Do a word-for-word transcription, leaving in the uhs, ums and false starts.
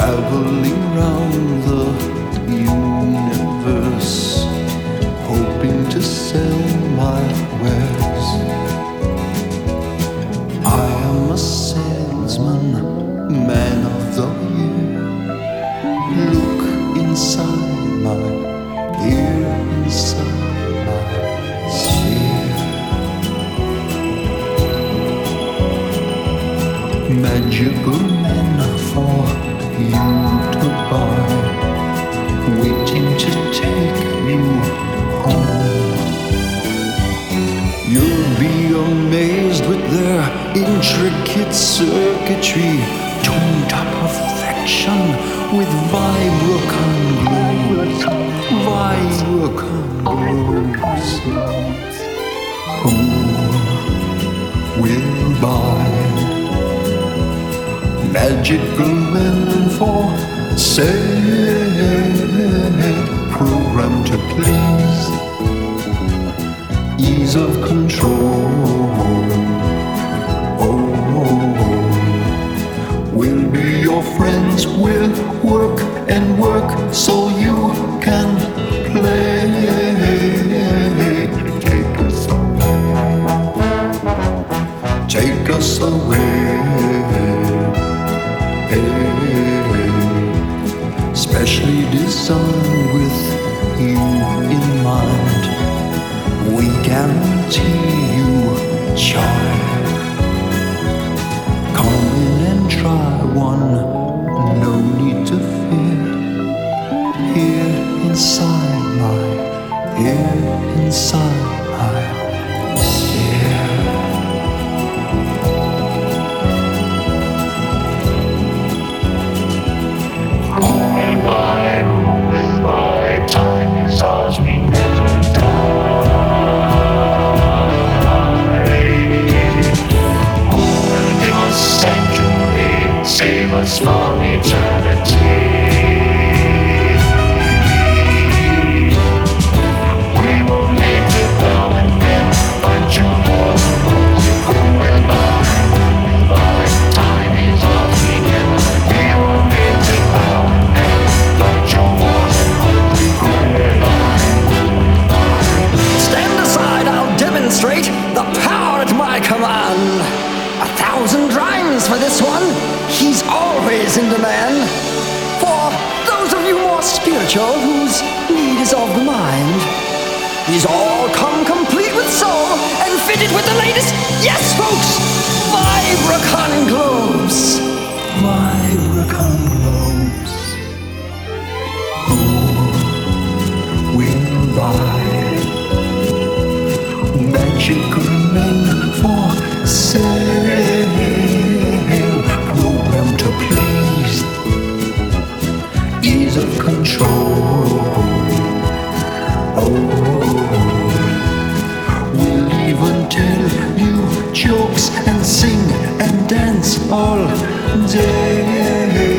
traveling round the universe, hoping to sell my wares. I am a salesman, man of the year. Look inside my ear, inside my sphere. Magical men for you to buy, waiting to take you home. You'll be amazed with their intricate circuitry, tuned to perfection with Vibracon globes, Vibracon globes. Who will buy magical men for sale, programmed to please, ease of control. Oh, we'll be your friends, we'll work and work so you can play. Take us away, take us away. Specially designed with you in mind, we guarantee you joy. Come in and try one, no need to fear. Here inside my, here inside my sphere. Stars we never die. Give us sanctuary, save us from eternity. We will make it now and then, but you more than who will buy, who will buy. Time is all we never. We will make it now and then, but you more than who will buy. Demonstrate the power at my command. A thousand rhymes for this one, he's always in demand. For those of you more spiritual, whose need is of the mind, these all come complete with soul and fitted with the latest, yes folks, Vibracon globes. Vibracon globes. Who will buy magical men for sale, programmed to please, ease of control. Oh, we'll even tell you jokes and sing and dance all day.